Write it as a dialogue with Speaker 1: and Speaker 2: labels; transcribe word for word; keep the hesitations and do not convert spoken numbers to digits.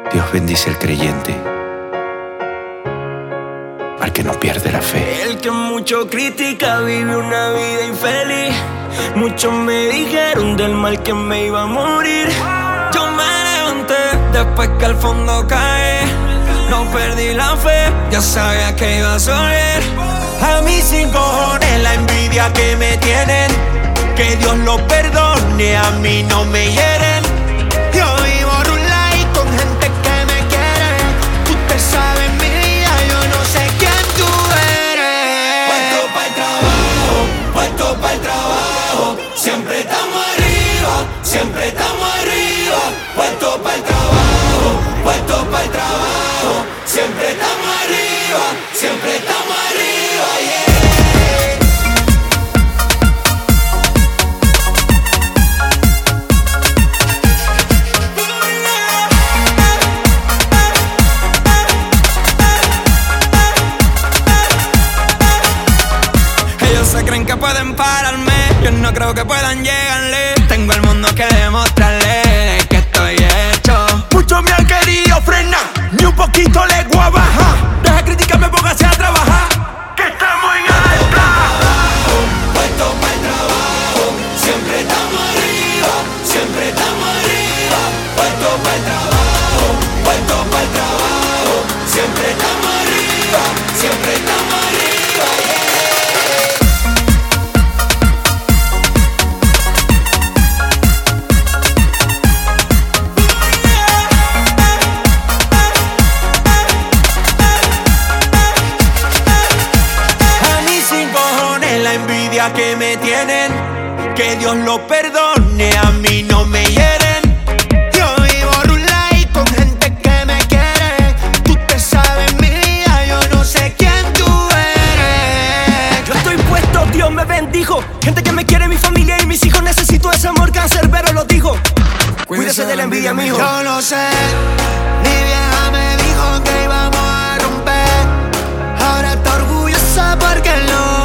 Speaker 1: Dios bendice al creyente, al que no pierde la fe.
Speaker 2: El que mucho critica vive una vida infeliz. Muchos me dijeron del mal que me iba a morir. Yo me levanté después que al fondo cae. No perdí la fe, ya sabía que iba a soler. A mí sin cojones la envidia que me tienen. Que Dios lo perdone, a mí no me hieren. Yo vivo rulay con gente que me quiere. Tú te sabes mi vida, yo no sé quién tú eres.
Speaker 3: Puesto pa'l trabajo, puesto pa'l trabajo. Siempre estamos arriba, siempre estamos arriba. Puesto pa'l trabajo, puesto pa'l trabajo. Siempre estamos arriba, siempre estamos arriba, yeah.
Speaker 2: Se creen que pueden pararme, yo no creo que puedan llegarle. Tengo el mundo que demostrarle que estoy hecho.
Speaker 4: Muchos me han querido frenar, ni un poquito le voy a bajar. Deja criticarme, póngase a trabajar, que estamos en alta.
Speaker 3: Puesto pa'l trabajo, siempre estamos arriba, siempre estamos arriba. Puesto pa'l trabajo, puesto pa'l trabajo. Siempre estamos arriba, siempre estamos arriba, yeah.
Speaker 2: La envidia que me tienen, que Dios lo perdone, a mí no me hieren. Yo vivo rulay con gente que me quiere. Tú te sabes mi vida, yo no sé quién tú eres.
Speaker 4: Yo estoy puesto, Dios me bendijo. Gente que me quiere, mi familia y mis hijos. Necesito ese amor, cancerbero lo dijo. Cuídese de la envidia, mijo.
Speaker 2: Yo no sé, mi vieja me dijo que íbamos a romper. Ahora está orgullosa porque no